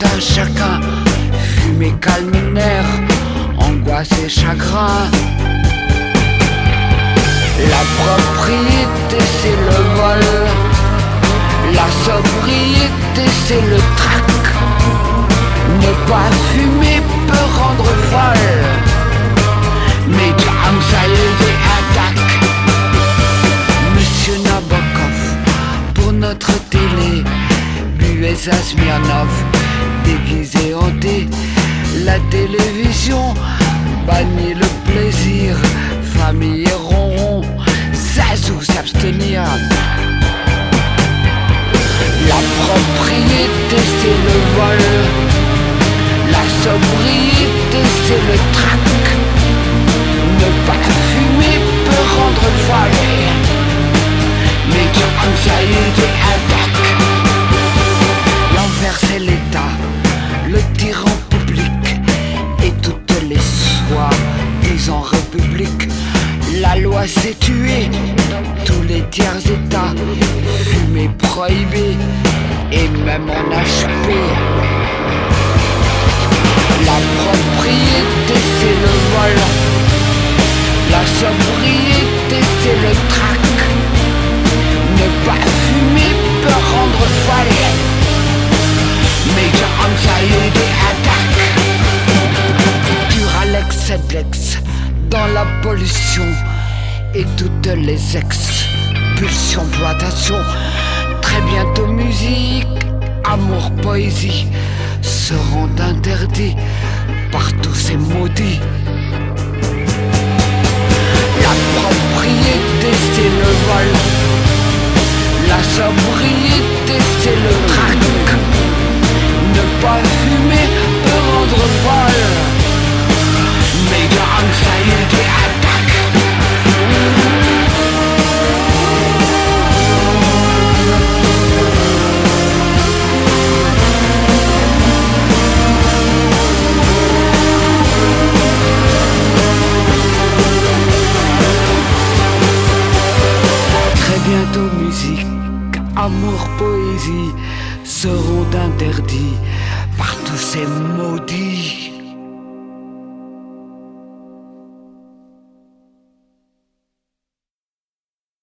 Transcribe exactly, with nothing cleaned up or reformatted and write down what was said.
un chacun, fumée calme nerfs, angoisse et chagrin. La propriété c'est le vol, la sobriété c'est le trac. Ne pas fumer peut rendre folle, mais anxiety attaque. Monsieur Nabokov, pour notre télé, buvez à Smirnov, déguisé en thé. La télévision bannit le plaisir, famille et ronron, zazou s'abstenir. La propriété c'est le vol, la sobriété c'est le trac. Ne pas fumer peut rendre folle, mais anxiety attaque. L'envers c'est l'État, le tyran public et toutes les soirs disant république. La loi s'est tuée, tous les tiers états, fumer prohibé et même en H P. La propriété c'est le vol, la sobriété c'est le trac. Ne pas fumer peut rendre folle, mais anxiety attaque. Duralex, Sedlex dans la pollution et toutes les expulsions, plantations. Très bientôt musique, amour, poésie seront interdits par tous ces maudits. La propriété c'est le vol, la sobriété c'est le trac. Ne pas fumer peut rendre folle, mais anxiety attaque. Très bientôt musique, amour, poésie seront interdits par tous ces maudits.